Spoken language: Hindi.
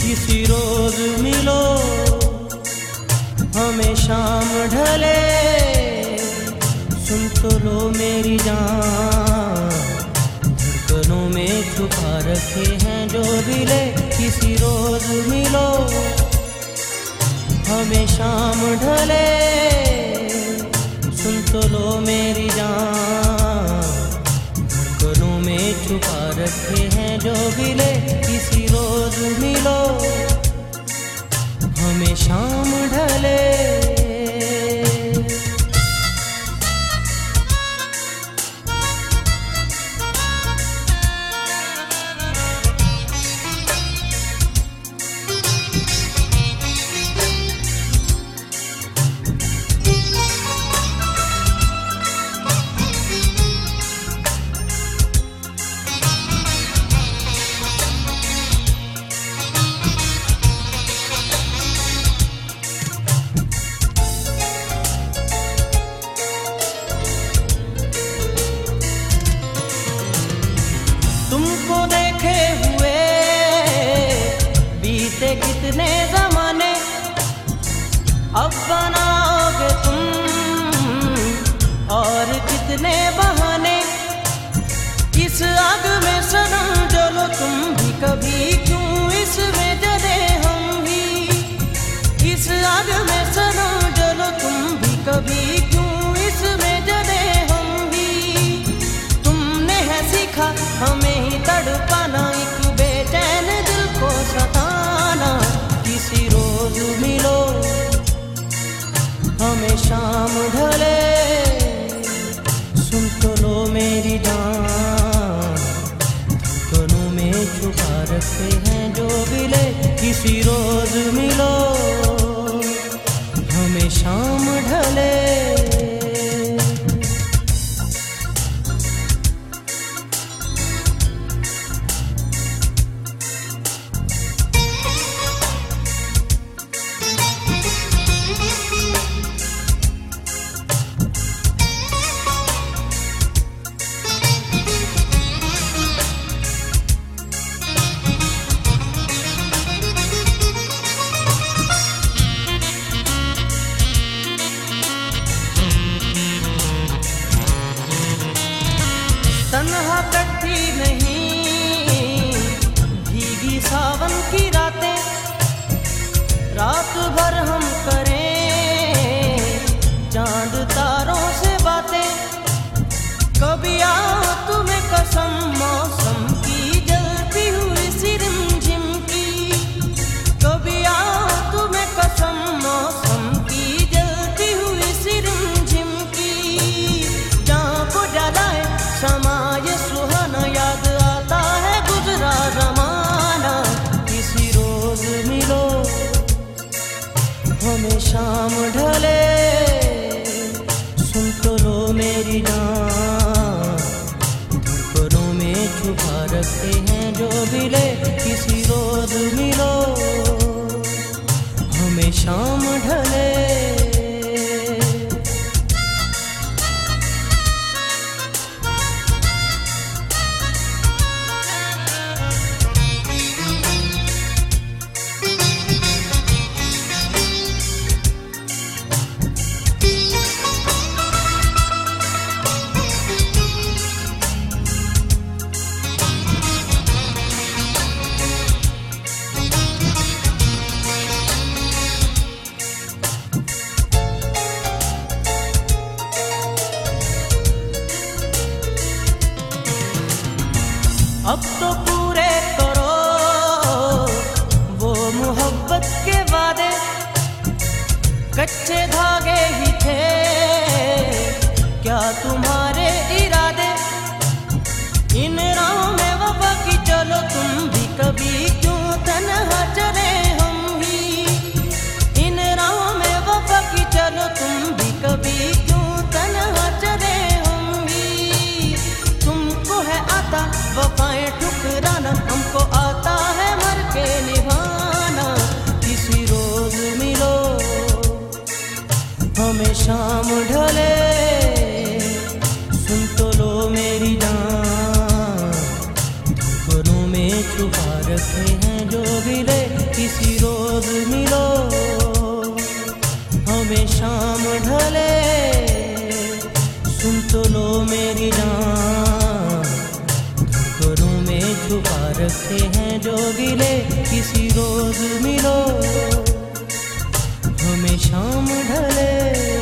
किसी रोज मिलो, हमें शाम ढले, सुन तो लो मेरी जान, धड़कनों में छुपा रखे हैं जो दिले। किसी रोज मिलो, हमें शाम ढले, सुन तो लो मेरी जान, धड़कनों में छुपा रखे हैं जो दिले। किसी रोज मिलो, हमें शाम ढले। तुमको देखे हुए बीते कितने ज़माने, अब बनाओगे तुम और कितने बहाने। इस आग में सनम जलो तुम भी कभी, क्यों इसमें जले हम भी। इस आग में सनम जलो तुम भी कभी, क्यों इसमें जले हम भी। तुमने है सीखा हमें ही तड़पाना, एक बेचैन दिल को सताना। किसी रोज मिलो, हमें शाम ढले, सुन तो लो मेरी जान, धड़कनों में छुपा रखे हैं जो दिले। किसी रोज मिलो, हमें शाम ढले। तन्हा कटती नहीं भीगी सावन की रातें, रात भर हम करें चांद तारों से बातें। कभी आओ तुम्हें कसम मौसम की जलती हुई सी रिमझिम की, कभी आओ तुम्हें कसम मौसम की जलती हुई सी रिमझिम की। जहाँ को जलाए समाये सुहाना, याद आता है गुजरा जमाना। किसी रोज मिलो, हमें शाम ढले, सुन तो लो मेरी जान, धड़कनों में छुपा रखे हैं जो दिले। किसी रोज मिलो, हमें शाम ढले। छुपा रखे हैं जो गिले किसी रोज मिलो। हमें शाम ढले सुन तो लो मेरी जान, धड़कनों में छुपा रखे हैं जो गिले किसी रोज मिलो। हमें शाम ढले